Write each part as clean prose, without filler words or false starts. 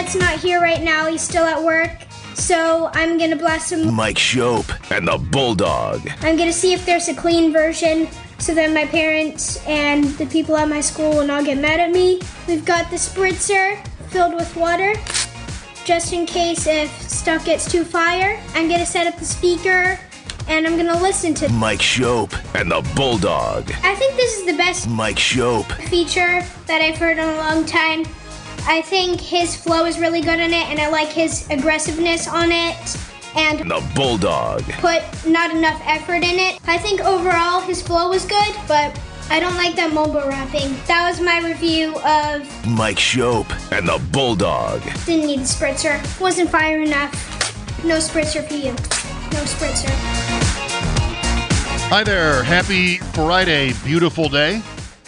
Dad's not here right now. He's still at work. So I'm going to blast him. Mike Shope and the Bulldog. I'm going to see if there's a clean version so that my parents and the people at my school will not get mad at me. We've got the spritzer filled with water, just in case if stuff gets too fire. I'm going to set up the speaker, and I'm going to listen to Mike Shope and the Bulldog. I think this is the best Mike Shope feature that I've heard in a long time. I think his flow is really good in it, and I like his aggressiveness on it. And the Bulldog. Put not enough effort in it. I think overall his flow was good, but I don't like that mumble rapping. That was my review of Mike Shope and the Bulldog. Didn't need the spritzer. Wasn't fire enough. No spritzer for you. No spritzer. Hi there. Happy Friday. Beautiful day.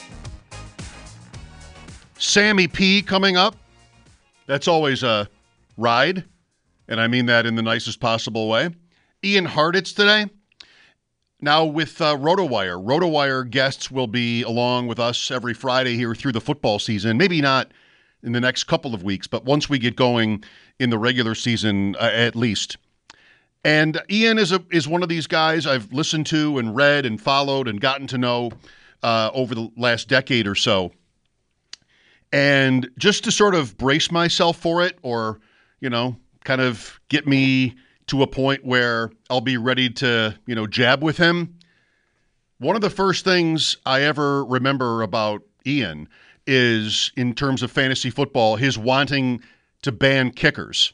Sammy P coming up. That's always a ride. And I mean that in the nicest possible way. Ian Hartitz today. Now with RotoWire. RotoWire guests will be along with us every Friday here through the football season. Maybe not in the next couple of weeks, but once we get going in the regular season at least. And Ian is one of these guys I've listened to and read and followed and gotten to know over the last decade or so. And just to sort of brace myself for it, or, kind of get me to a point where I'll be ready to, jab with him. One of the first things I ever remember about Ian is, in terms of fantasy football, his wanting to ban kickers.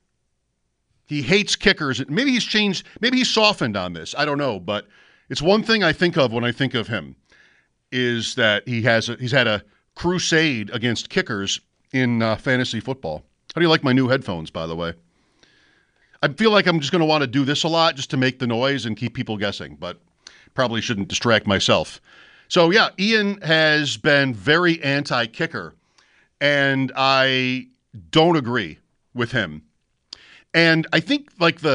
He hates kickers. Maybe he's changed, maybe he's softened on this. I don't know, but it's one thing I think of when I think of him is that he's had a crusade against kickers in fantasy football. How do you like my new headphones, by the way? I feel like I'm just going to want to do this a lot just to make the noise and keep people guessing, but probably shouldn't distract myself. So, yeah, Ian has been very anti-kicker, and I don't agree with him. And I think,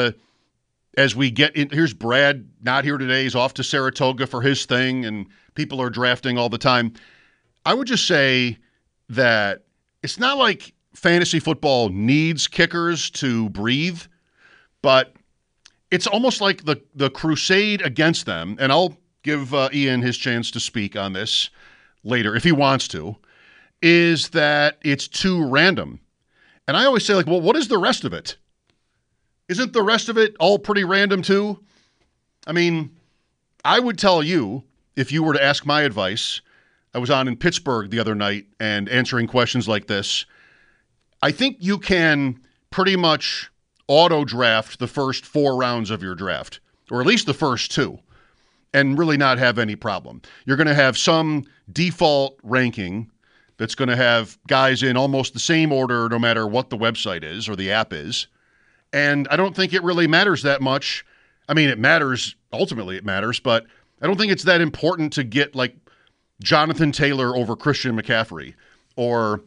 as we get in, here's Brad, not here today. He's off to Saratoga for his thing, and people are drafting all the time. I would just say that it's not like fantasy football needs kickers to breathe, but it's almost like the crusade against them, and I'll give Ian his chance to speak on this later if he wants to, is that it's too random. And I always say, well, what is the rest of it? Isn't the rest of it all pretty random too? I mean, I would tell you, if you were to ask my advice, I was on in Pittsburgh the other night and answering questions like this. I think you can pretty much auto-draft the first 4 rounds of your draft, or at least the first 2, and really not have any problem. You're going to have some default ranking that's going to have guys in almost the same order no matter what the website is or the app is. And I don't think it really matters that much. I mean, it matters. Ultimately, it matters, but I don't think it's that important to get Jonathan Taylor over Christian McCaffrey or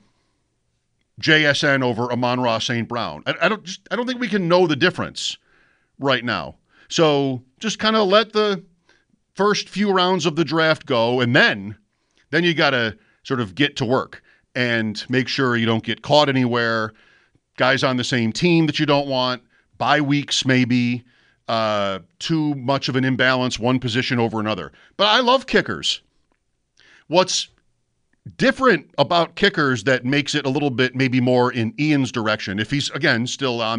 JSN over Amon-Ra St. Brown. I don't think we can know the difference right now. So just kind of let the first few rounds of the draft go, and then you got to sort of get to work and make sure you don't get caught anywhere. Guys on the same team that you don't want, bye weeks maybe, too much of an imbalance, one position over another. But I love kickers. What's different about kickers that makes it a little bit maybe more in Ian's direction, if he's, again, still on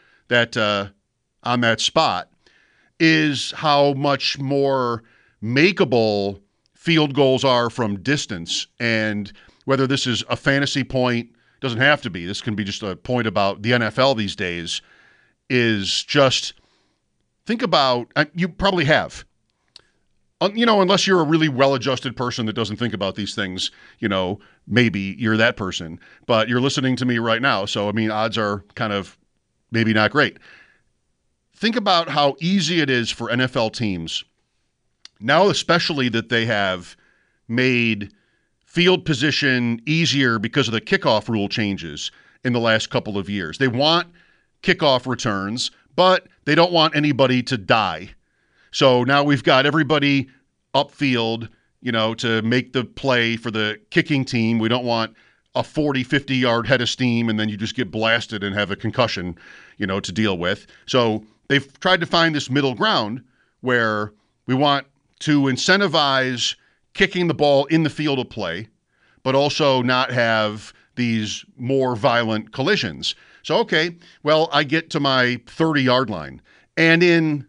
that spot, is how much more makeable field goals are from distance. And whether this is a fantasy point, doesn't have to be. This can be just a point about the NFL these days, is just think about, you probably have, unless you're a really well-adjusted person that doesn't think about these things, maybe you're that person. But you're listening to me right now, so, odds are kind of maybe not great. Think about how easy it is for NFL teams, now especially that they have made field position easier because of the kickoff rule changes in the last couple of years. They want kickoff returns, but they don't want anybody to die. So now we've got everybody upfield, to make the play for the kicking team. We don't want a 40, 50-yard head of steam, and then you just get blasted and have a concussion, to deal with. So they've tried to find this middle ground where we want to incentivize kicking the ball in the field of play, but also not have these more violent collisions. So, okay, well, I get to my 30-yard line, and in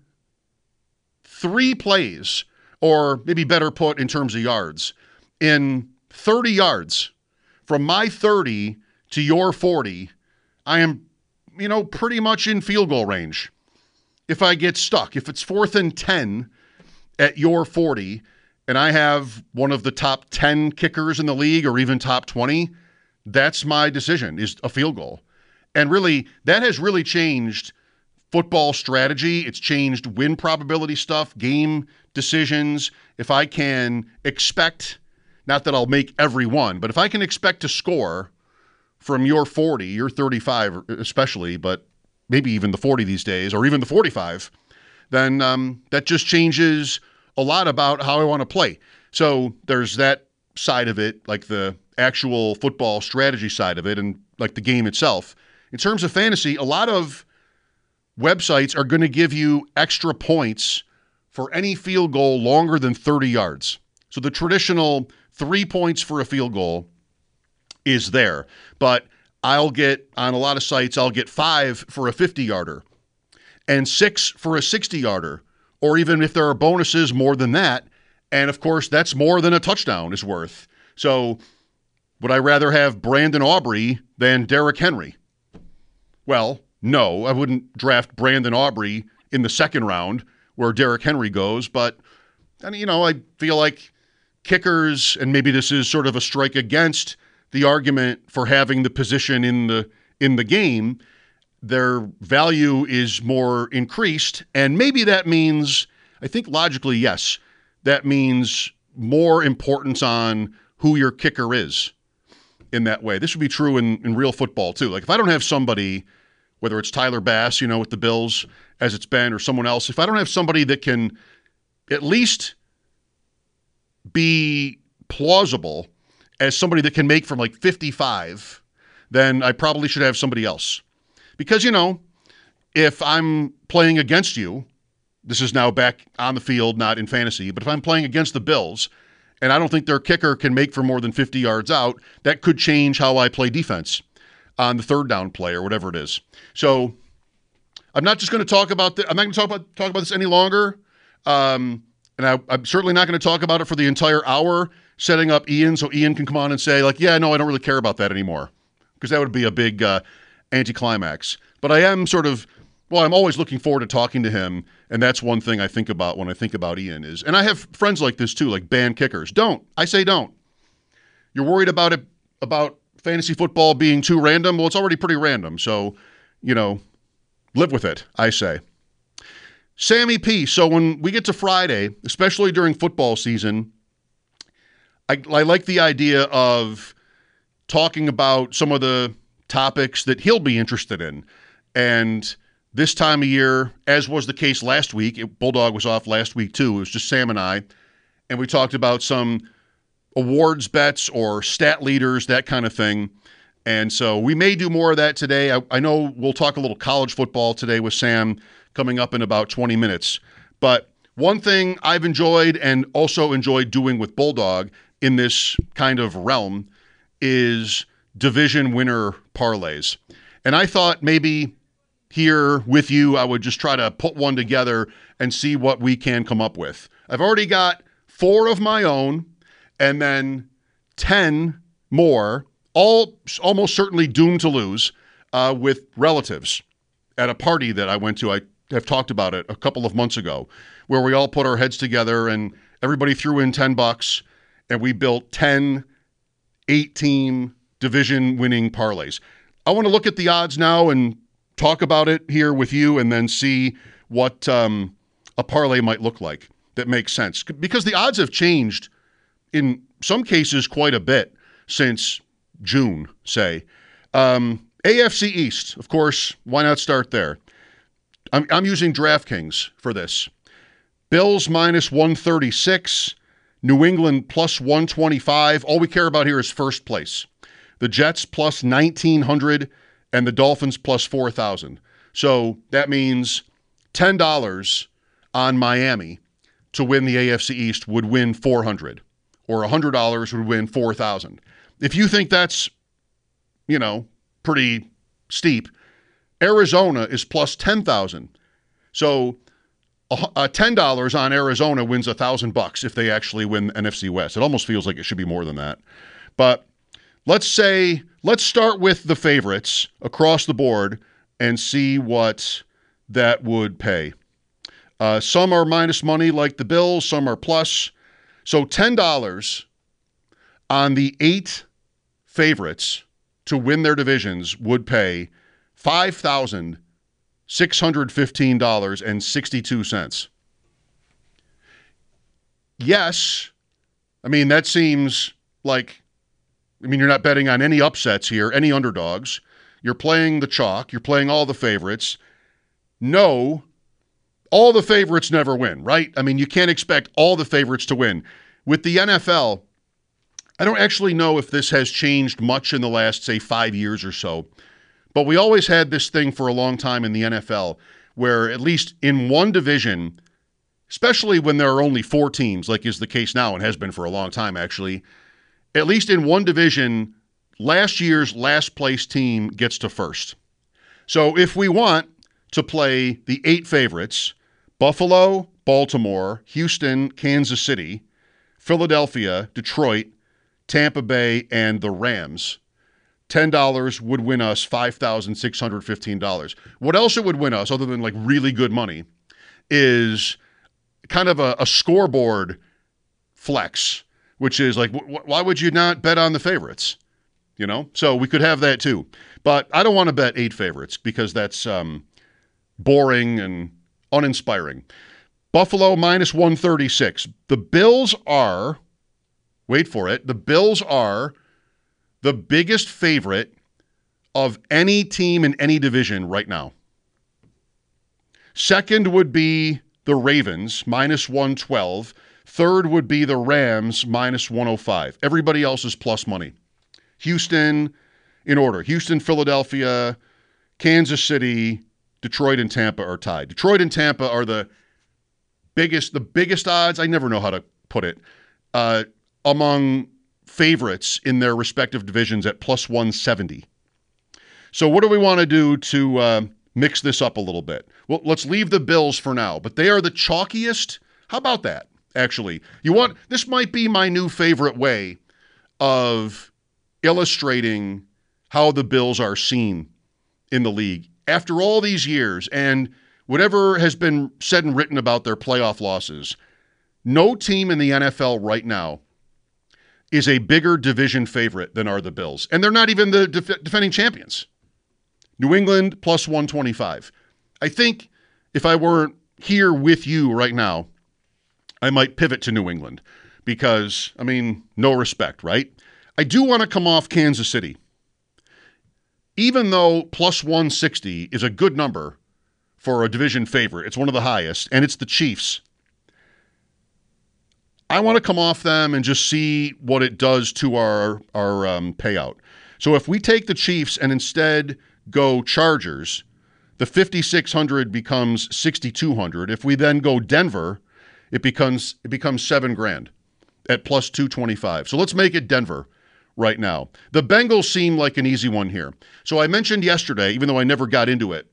3 plays, or maybe better put in terms of yards, in 30 yards, from my 30 to your 40, I am, pretty much in field goal range. If I get stuck, if it's 4th and 10 at your 40, and I have one of the top 10 kickers in the league or even top 20, that's my decision, is a field goal. And really, that has really changed football strategy. It's changed win probability stuff, game decisions. If I can expect, not that I'll make every one, but if I can expect to score from your 40, your 35 especially, but maybe even the 40 these days, or even the 45, then that just changes a lot about how I want to play. So there's that side of it, like the actual football strategy side of it, and like the game itself. In terms of fantasy, a lot of websites are going to give you extra points for any field goal longer than 30 yards. So the traditional 3 points for a field goal is there. But I'll get, on a lot of sites, I'll get 5 for a 50-yarder and 6 for a 60-yarder, or even if there are bonuses, more than that. And, of course, that's more than a touchdown is worth. So would I rather have Brandon Aubrey than Derrick Henry? Well, no, I wouldn't draft Brandon Aubrey in the second round where Derrick Henry goes. But, I feel like kickers, and maybe this is sort of a strike against the argument for having the position in the game, their value is more increased. And maybe that means, I think logically, yes, that means more importance on who your kicker is in that way. This would be true in real football too. Like if I don't have somebody, whether it's Tyler Bass, with the Bills as it's been, or someone else, if I don't have somebody that can at least be plausible as somebody that can make from like 55, then I probably should have somebody else. Because, if I'm playing against you, this is now back on the field, not in fantasy, but if I'm playing against the Bills and I don't think their kicker can make for more than 50 yards out, that could change how I play defense on the third down play or whatever it is. So I'm not just going to talk about I'm not going to talk about this any longer. And I'm certainly not going to talk about it for the entire hour, setting up Ian so Ian can come on and say, like, yeah, no, I don't really care about that anymore, because that would be a big anticlimax. But I am I'm always looking forward to talking to him, and that's one thing I think about when I think about Ian is, and I have friends like this too, like ban kickers. I say don't. You're worried about it, about fantasy football being too random? Well, it's already pretty random, so, live with it, I say. Sammy P. So when we get to Friday, especially during football season, I like the idea of talking about some of the topics that he'll be interested in. And this time of year, as was the case last week, Bulldog was off last week too. It was just Sam and I. And we talked about some awards bets or stat leaders, that kind of thing. And so we may do more of that today. I know we'll talk a little college football today with Sam coming up in about 20 minutes. But one thing I've enjoyed and also enjoyed doing with Bulldog in this kind of realm is division winner parlays. And I thought maybe here with you, I would just try to put one together and see what we can come up with. I've already got 4 of my own and then 10 more, all almost certainly doomed to lose, with relatives at a party that I went to. I have talked about it a couple of months ago, where we all put our heads together and everybody threw in $10 and we built 10 8-team division winning parlays. I want to look at the odds now and talk about it here with you and then see what a parlay might look like that makes sense. Because the odds have changed in some cases quite a bit since June, say. AFC East, of course, why not start there? I'm using DraftKings for this. Bills minus 136, New England plus 125. All we care about here is first place. the Jets plus 1,900, and the Dolphins plus 4,000. So that means $10 on Miami to win the AFC East would win 400, or $100 would win 4,000. If you think that's, pretty steep, Arizona is plus 10,000. So $10 on Arizona wins $1,000 if they actually win NFC West. It almost feels like it should be more than that. But let's start with the favorites across the board and see what that would pay. Some are minus money like the Bills, some are plus. So $10 on the 8 favorites to win their divisions would pay $5,615.62. Yes, that seems like, you're not betting on any upsets here, any underdogs. You're playing the chalk. You're playing all the favorites. No, all the favorites never win, right? You can't expect all the favorites to win. With the NFL, I don't actually know if this has changed much in the last, say, 5 years or so, but we always had this thing for a long time in the NFL where at least in one division, especially when there are only 4 teams, like is the case now and has been for a long time actually, at least in one division, last year's last place team gets to first. So if we want to play the 8 favorites, Buffalo, Baltimore, Houston, Kansas City, Philadelphia, Detroit, Tampa Bay, and the Rams, $10 would win us $5,615. What else it would win us, other than like really good money, is kind of a scoreboard flex, which is like, why would you not bet on the favorites? So we could have that too. But I don't want to bet 8 favorites because that's boring and uninspiring. Buffalo minus 136. The Bills are, wait for it, the Bills are the biggest favorite of any team in any division right now. Second would be the Ravens, minus 112. Third would be the Rams, minus 105. Everybody else is plus money. Houston, in order. Houston, Philadelphia, Kansas City, Detroit, and Tampa are tied. Detroit and Tampa are the biggest odds, I never know how to put it, among favorites in their respective divisions at plus 170. So what do we want to do to mix this up a little bit? Well, let's leave the Bills for now, but they are the chalkiest. How about that, actually? This might be my new favorite way of illustrating how the Bills are seen in the league. After all these years, and whatever has been said and written about their playoff losses, no team in the NFL right now is a bigger division favorite than are the Bills. And they're not even the defending champions. New England plus 125. I think if I weren't here with you right now, I might pivot to New England because, no respect, right? I do want to come off Kansas City. Even though plus 160 is a good number for a division favorite, it's one of the highest, and it's the Chiefs. I want to come off them and just see what it does to our payout. So if we take the Chiefs and instead go Chargers, the 5,600 becomes 6,200. If we then go Denver, it becomes $7,000 at plus 225. So let's make it Denver right now. The Bengals seem like an easy one here. So I mentioned yesterday, even though I never got into it,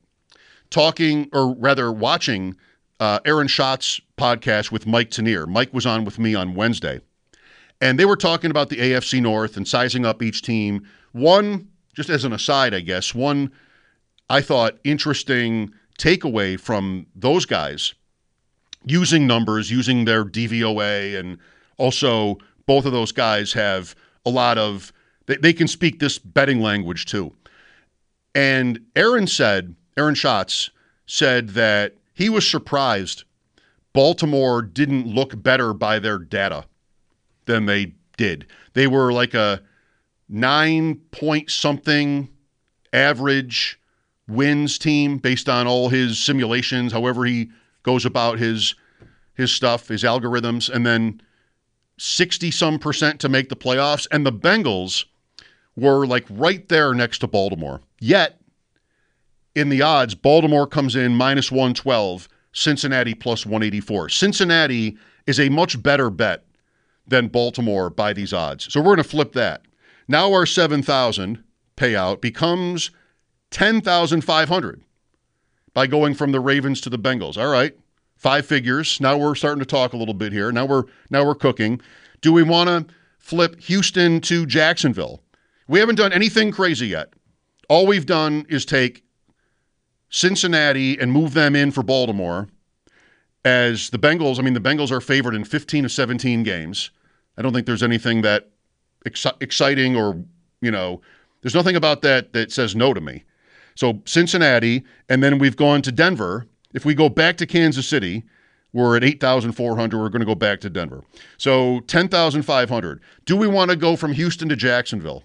watching Aaron Schatz's podcast with Mike Tanier. Mike was on with me on Wednesday. And they were talking about the AFC North and sizing up each team. One, just as an aside, I guess, one I thought interesting takeaway from those guys, using numbers, using their DVOA, and also both of those guys have a lot of, they can speak this betting language too. And Aaron Schatz said that he was surprised Baltimore didn't look better by their data than they did. They were like a 9-point-something average wins team based on all his simulations, however he goes about his stuff, his algorithms, and then 60-some% to make the playoffs. And the Bengals were like right there next to Baltimore. Yet, in the odds, Baltimore comes in minus 112, Cincinnati plus 184. Cincinnati is a much better bet than Baltimore by these odds. So we're going to flip that. Now our 7,000 payout becomes 10,500 by going from the Ravens to the Bengals. All right, 5 figures. Now we're starting to talk a little bit here. Now we're cooking. Do we want to flip Houston to Jacksonville? We haven't done anything crazy yet. All we've done is take Cincinnati and move them in for Baltimore as the Bengals. I mean, the Bengals are favored in 15 of 17 games. I don't think there's anything that exciting or, there's nothing about that says no to me. So Cincinnati, and then we've gone to Denver. If we go back to Kansas City, we're at 8,400. We're going to go back to Denver. So 10,500. Do we want to go from Houston to Jacksonville?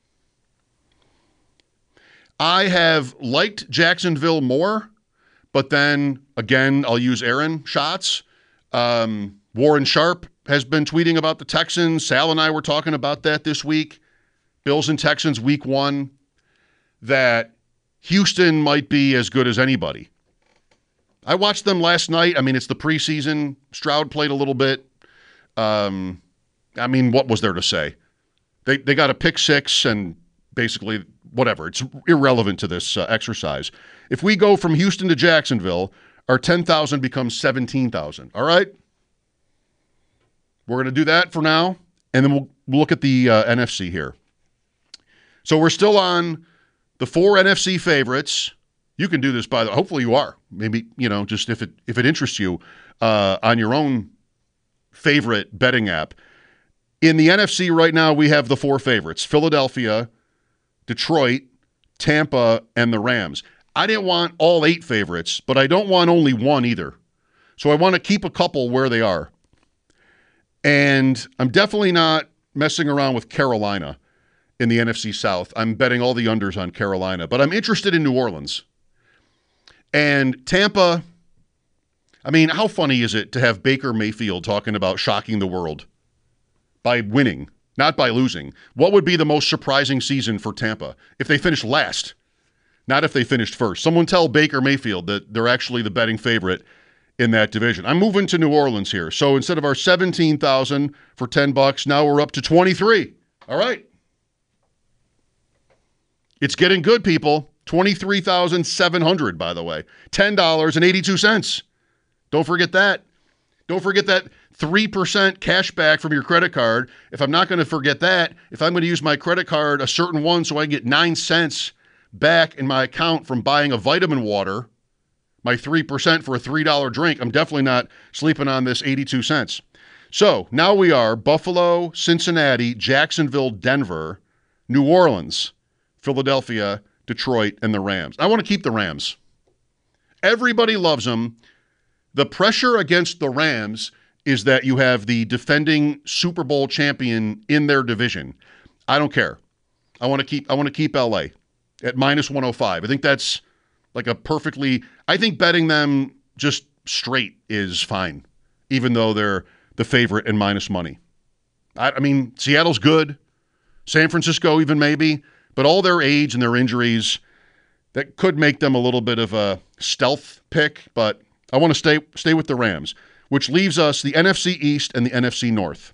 I have liked Jacksonville more, but then, again, I'll use Aaron shots. Warren Sharp has been tweeting about the Texans. Sal and I were talking about that this week. Bills and Texans week 1, that Houston might be as good as anybody. I watched them last night. I mean, it's the preseason. Stroud played a little bit. What was there to say? They got a pick 6 and basically whatever. It's irrelevant to this exercise. If we go from Houston to Jacksonville, our 10,000 becomes 17,000. All right? We're going to do that for now, and then we'll look at the NFC here. So we're still on the 4 NFC favorites. You can do this, by the way. Hopefully you are. Maybe, just if it interests you on your own favorite betting app. In the NFC right now, we have the 4 favorites: Philadelphia, Detroit, Tampa, and the Rams. I didn't want all 8 favorites, but I don't want only one either. So I want to keep a couple where they are. And I'm definitely not messing around with Carolina in the NFC South. I'm betting all the unders on Carolina, but I'm interested in New Orleans. And Tampa, I mean, how funny is it to have Baker Mayfield talking about shocking the world by winning, not by losing? What would be the most surprising season for Tampa? If they finished last, not if they finished first. Someone tell Baker Mayfield that they're actually the betting favorite in that division. I'm moving to New Orleans here. So instead of our 17,000 for $10, now we're up to 23. All right. It's getting good, people. 23,700, by the way. $10.82. Don't forget that. Don't forget that 3% cash back from your credit card. If I'm not going to forget that, if I'm going to use my credit card, a certain one, so I get 9 cents back in my account from buying a vitamin water, my 3% for a $3 drink, I'm definitely not sleeping on this 82 cents. So now we are Buffalo, Cincinnati, Jacksonville, Denver, New Orleans, Philadelphia, Detroit, and the Rams. I want to keep the Rams. Everybody loves them. The pressure against the Rams is that you have the defending Super Bowl champion in their division. I don't care. I want to keep LA at minus 105. I think that's like I think betting them just straight is fine, even though they're the favorite and minus money. I mean, Seattle's good. San Francisco even maybe, but all their age and their injuries, that could make them a little bit of a stealth pick, but I want to stay with the Rams, which leaves us the NFC East and the NFC North.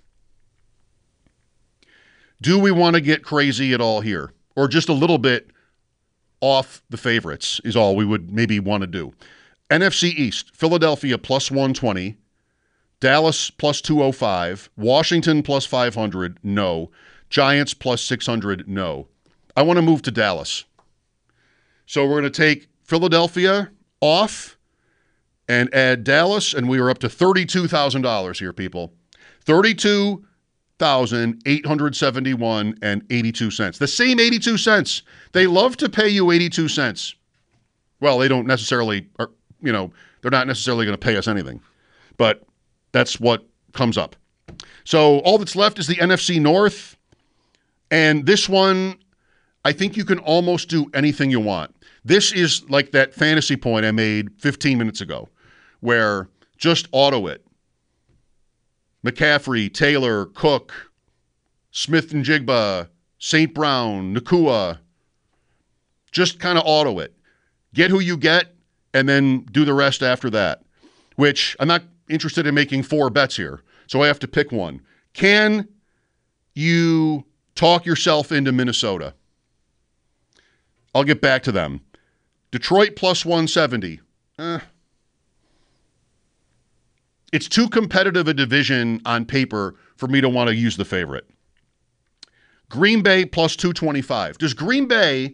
Do we want to get crazy at all here? Or just a little bit off the favorites is all we would maybe want to do. NFC East, Philadelphia plus 120, Dallas plus 205, Washington plus 500, no. Giants plus 600, no. I want to move to Dallas. So we're going to take Philadelphia off and add Dallas, and we are up to $32,000 here, people. $32,871.82. The same 82 cents. They love to pay you 82 cents. Well, they don't necessarily, they're not necessarily going to pay us anything. But that's what comes up. So all that's left is the NFC North. And this one, I think you can almost do anything you want. This is like that fantasy point I made 15 minutes ago, where just auto it. McCaffrey, Taylor, Cook, Smith and Jigba, St. Brown, Nakua. Just kind of auto it. Get who you get, and then do the rest after that, which I'm not interested in making 4 bets here, so I have to pick one. Can you talk yourself into Minnesota? I'll get back to them. Detroit plus 170. It's too competitive a division on paper for me to want to use the favorite. Green Bay plus 225. Does Green Bay,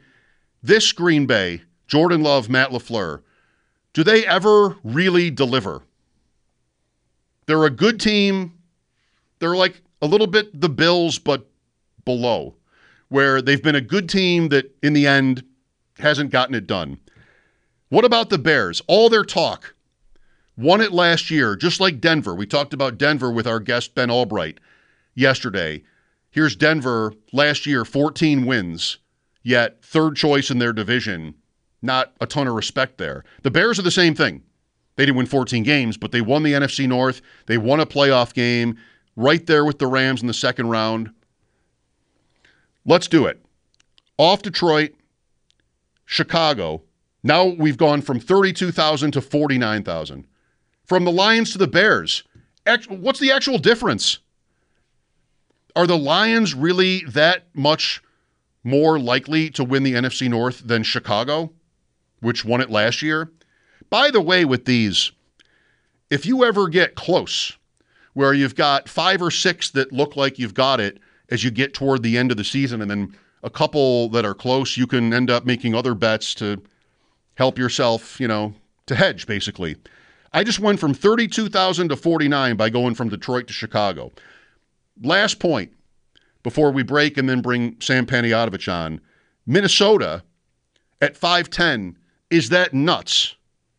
Jordan Love, Matt LaFleur, do they ever really deliver? They're a good team. They're like a little bit the Bills, but below, where they've been a good team that in the end hasn't gotten it done. What about the Bears? All their talk. Won it last year, just like Denver. We talked about Denver with our guest Ben Albright yesterday. Here's Denver last year, 14 wins, yet third choice in their division. Not a ton of respect there. The Bears are the same thing. They didn't win 14 games, but they won the NFC North. They won a playoff game right there with the Rams in the second round. Let's do it. Off Detroit, Chicago. Now we've gone from 32,000 to 49,000. From the Lions to the Bears. What's the actual difference? Are the Lions really that much more likely to win the NFC North than Chicago, which won it last year? By the way, with these, if you ever get close, where you've got 5 or 6 that look like you've got it as you get toward the end of the season, and then a couple that are close, you can end up making other bets to help yourself, to hedge, basically. I just went from 32,000 to 49 by going from Detroit to Chicago. Last point, before we break and then bring Sam Panayotovich on. Minnesota at 510, is that nuts?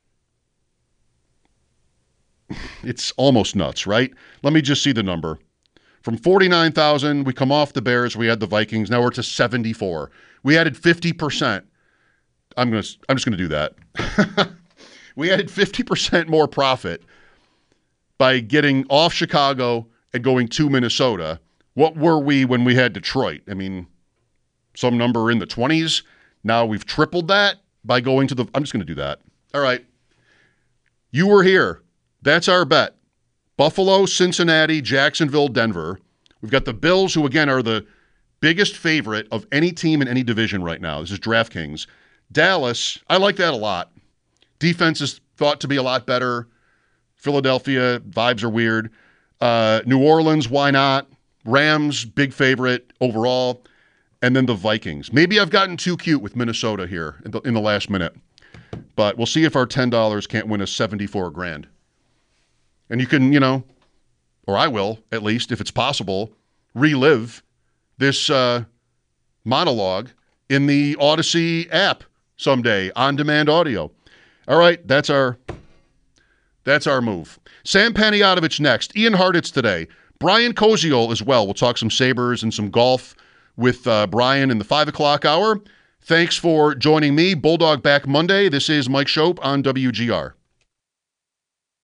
It's almost nuts, right? Let me just see the number. From 49,000, we come off the Bears, we had the Vikings, now we're to 74. We added 50%. I'm just going to do that. We added 50% more profit by getting off Chicago and going to Minnesota. What were we when we had Detroit? I mean, some number in the 20s. Now we've tripled that by going to I'm just going to do that. All right. You were here. That's our bet. Buffalo, Cincinnati, Jacksonville, Denver. We've got the Bills, who again are the biggest favorite of any team in any division right now. This is DraftKings. Dallas, I like that a lot. Defense is thought to be a lot better. Philadelphia, vibes are weird. New Orleans, why not? Rams, big favorite overall. And then the Vikings. Maybe I've gotten too cute with Minnesota here in the last minute. But we'll see if our $10 can't win us $74,000. And you can, or I will, at least, if it's possible, relive this monologue in the Odyssey app someday, on-demand audio. All right, that's our move. Sam Panayotovich next. Ian Hartitz today. Brian Koziol as well. We'll talk some Sabres and some golf with Brian in the 5 o'clock hour. Thanks for joining me. Bulldog back Monday. This is Mike Schopp on WGR.